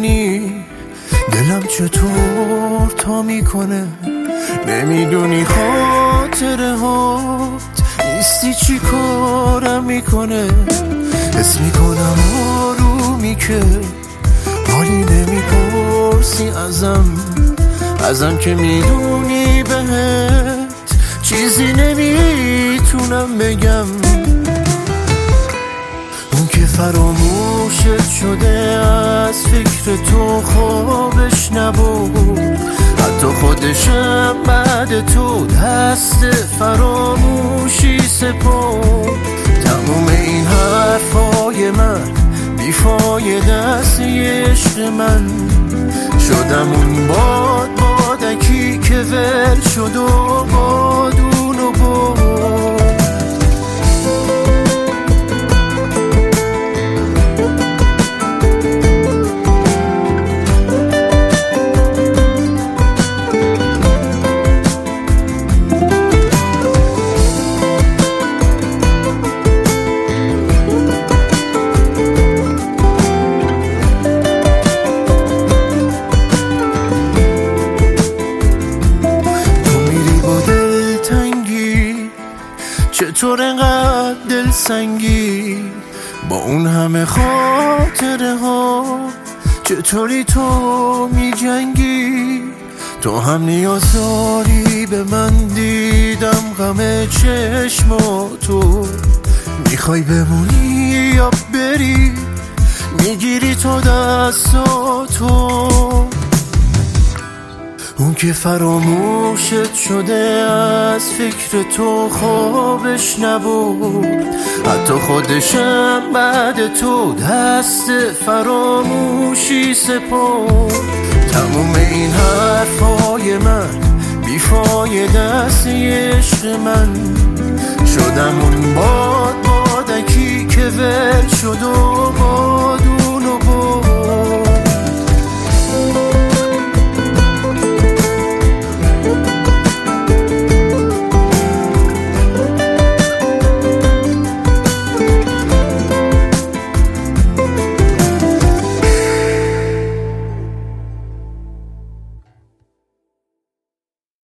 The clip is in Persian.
نمیدونی دلم چطور تا میکنه، نمیدونی خاطره هات نیستی چی کارم میکنه. حس میکنم آرومی که حالی نمیپرسی ازم که میدونی بهت چیزی نمیتونم بگم. اون که فراموشت شده از فکر تو خوابش نبود، حتی خودشم بعد تو دست فراموشی سپرد. تموم این حرفای من بیفایده است، عشق من شدم اون بادکی که ول شد و بادونو برد. چطور انقدر دل سنگی با اون همه خاطره ها، چطوری تو می جنگی؟ تو هم نیاز داری به من، دیدم غم چشماتو. میخوای بمونی یا بری؟ میگیری تو دستاتو. اون که فراموشت شده از فکر تو خوابش نبود، حتی خودشم بعد تو دست فراموشی سپرد. تموم این حرفای من بیفایده است، عشق من شدم اون